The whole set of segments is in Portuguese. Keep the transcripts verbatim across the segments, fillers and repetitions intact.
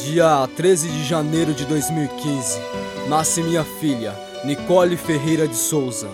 Dia treze de janeiro de dois mil e quinze, nasce minha filha, Nicole Ferreira de Souza.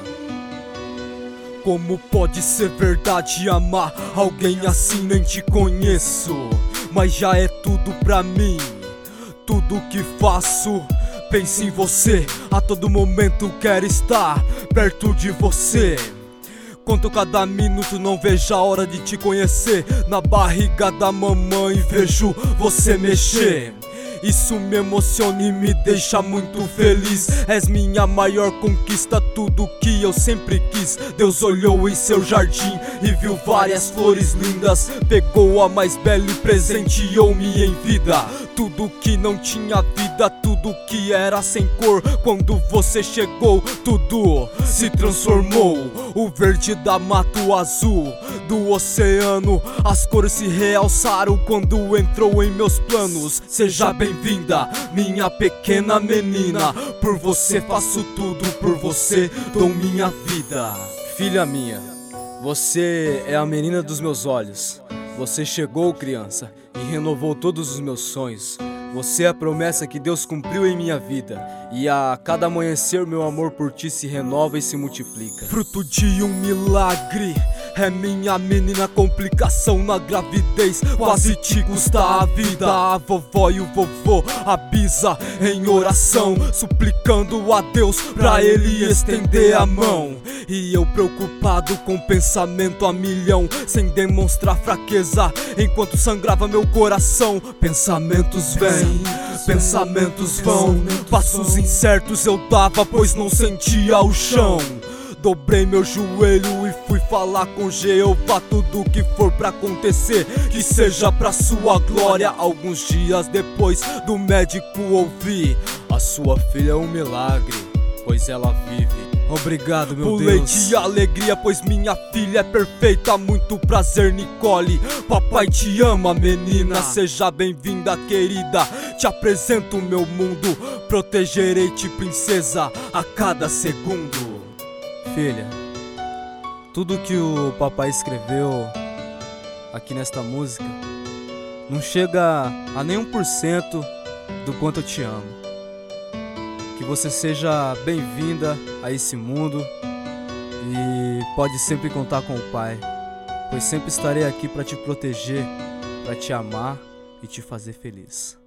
Como pode ser verdade amar alguém assim? Nem te conheço, mas já é tudo pra mim. Tudo que faço, penso em você. A todo momento quero estar perto de você. Conto cada minuto, não vejo a hora de te conhecer. Na barriga da mamãe vejo você mexer. Isso me emociona e me deixa muito feliz. És minha maior conquista, tudo que eu sempre quis. Deus olhou em seu jardim e viu várias flores lindas. Pegou a mais bela e presenteou-me em vida. Tudo que não tinha vida, tudo que era sem cor. Quando você chegou, tudo se transformou. O verde da mata, o azul do oceano. As cores se realçaram quando entrou em meus planos. Seja bem-vinda, minha pequena menina. Por você faço tudo, por você dou minha vida. Filha minha, você é a menina dos meus olhos. Você chegou, criança, e renovou todos os meus sonhos. Você é a promessa que Deus cumpriu em minha vida. E a cada amanhecer meu amor por ti se renova e se multiplica. Fruto de um milagre, é minha menina, complicação na gravidez, quase te custa a vida. A vovó e o vovô, a bisa em oração, suplicando a Deus pra ele estender a mão. E eu preocupado com pensamento a milhão, sem demonstrar fraqueza, enquanto sangrava meu coração. Pensamentos vêm, pensamentos vão, passos incertos eu dava, pois não sentia o chão. Dobrei meu joelho e fui falar com Jeová. Tudo que for pra acontecer, que seja pra sua glória. Alguns dias depois do médico ouvi: a sua filha é um milagre, pois ela vive. Obrigado, meu Pulei Deus. Pulei de alegria, pois minha filha é perfeita. Muito prazer, Nicole, papai te ama, menina. Seja bem-vinda, querida, te apresento o meu mundo. Protegerei-te, princesa, a cada segundo. Filha, tudo que o papai escreveu aqui nesta música não chega a nem um por cento do quanto eu te amo. Que você seja bem-vinda a esse mundo e pode sempre contar com o pai, pois sempre estarei aqui para te proteger, para te amar e te fazer feliz.